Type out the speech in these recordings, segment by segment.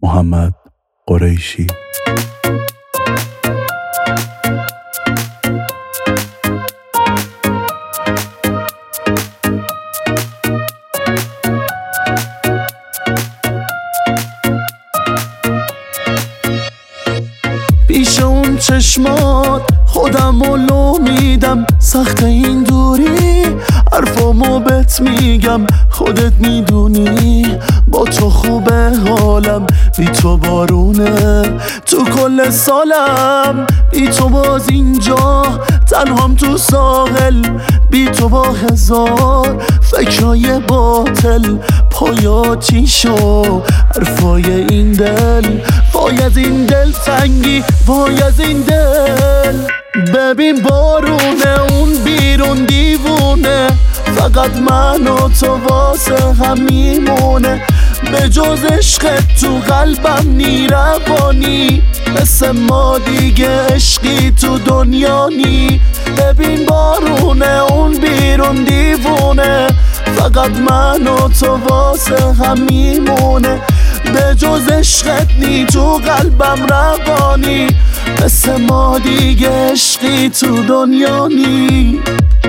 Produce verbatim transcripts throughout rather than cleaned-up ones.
محمد قریشی. پیش اون چشمات خودم رو لو میدم، سخت این دوری حرفامو بهت میگم، خودت میدونی با تو خوبه حالم، بی تو بارونه تو کل سالم، بی تو باز اینجا تنهام تو ساحل، بی تو با هزار فکرای باطل، پایاتی شو حرفای این دل، وای از این دل تنگی، وای از این دل. ببین بارونه اون بیرون دیوونه، فقط من و تو واسه هم میمونه، به جز عشقت تو قلبم نی روانی، مثل ما دیگه عشقی تو دنیا نی. ببین بارونه اون بیرون دیوونه، فقط من و تو واسه هم میمونه، به جز عشقت نی تو قلبم روانی، مثل ما دیگه عشقی تو دنیا نی.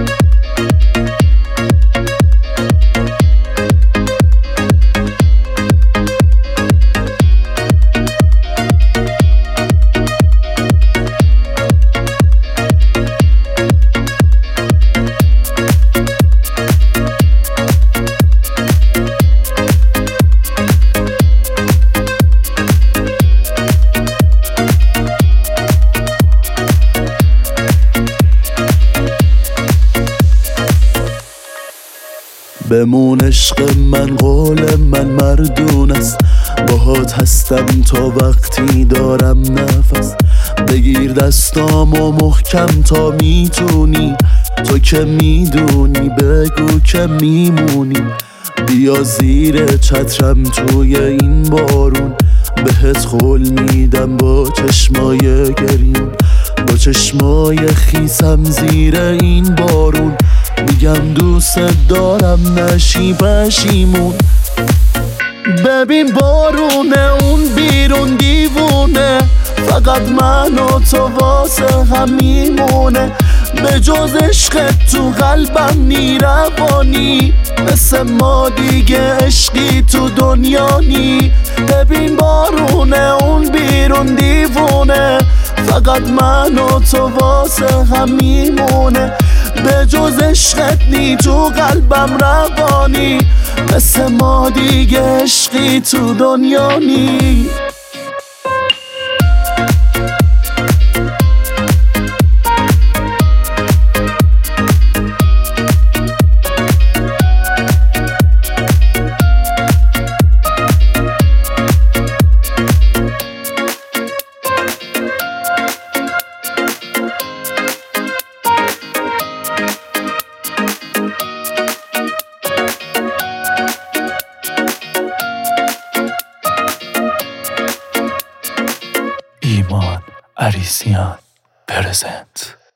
بمون عشق من، قول من مردون است، باهات هستم تا وقتی دارم نفس، بگیر دستامو محکم تا میتونی، تو که میدونی بگو که میمونی، بیا زیر چترم توی این بارون، بهت قول میدم با چشمای گریون، با چشمای خیسم زیر این بارون، میگم دوست دارم نشی پشیمون. ببین بارونه اون بیرون دیوونه، فقط من و تو واسه هم میمونه، به جز عشقت تو قلبم نی روانی، مثل ما دیگه عشقی تو دنیا نی. ببین بارونه اون بیرون دیوونه، فقط من و تو واسه هم میمونه، به جز عشقت نی تو قلبم روانی، مثل ما دیگه عشقی تو دنیا نی. ایمان عریسیان پرزنت.